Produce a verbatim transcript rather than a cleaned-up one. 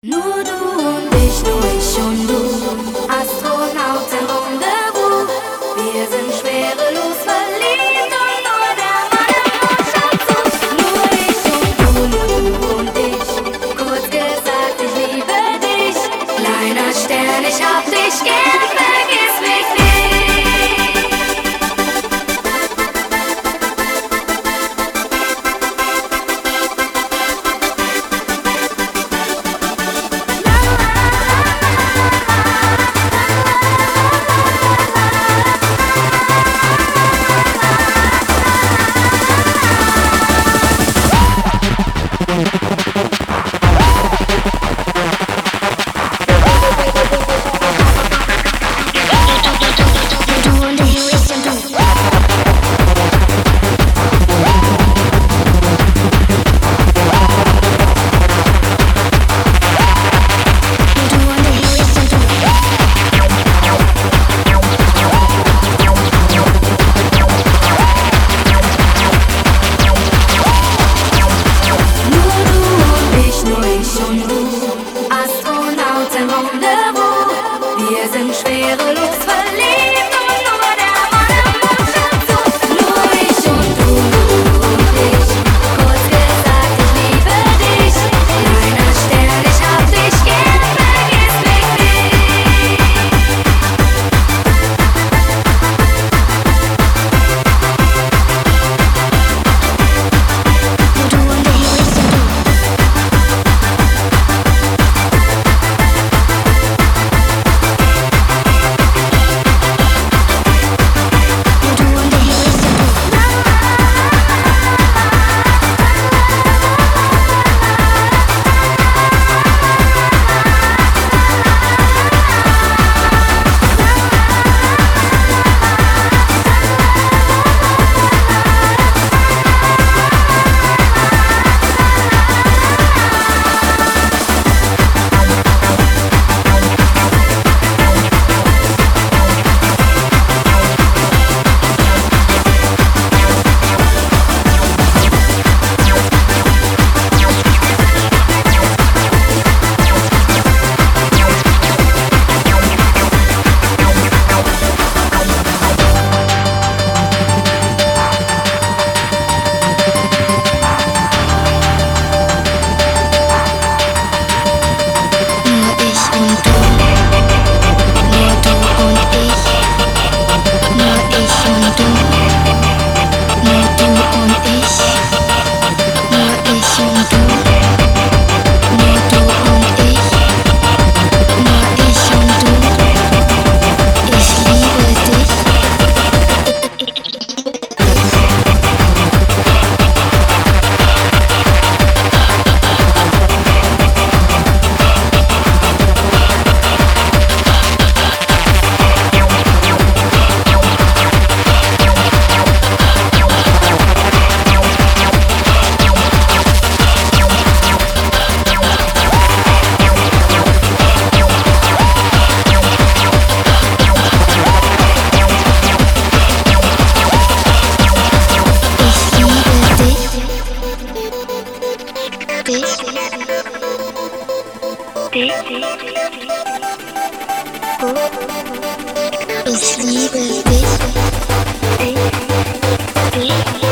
Nur du und ich, nur ich und du, Astronauten Rendezvous. Wir sind schwerelos verliebt und nur der Mann im Mond schaut zu. Nur ich und du, nur du und ich, kurz gesagt, ich liebe dich. Kleiner Stern, ich hab dich gern, vergiss mich nicht. Wir sind schwerelos verliebt und nur der Mann im Mond schaut zu. Nur ich und du, du und ich, kurz gesagt, ich liebe dich. Kleiner Stern, ich hab dich gern, vergiss mich nicht. Nur du und ich, ich und du. Ich liebe dich. Ich, ich.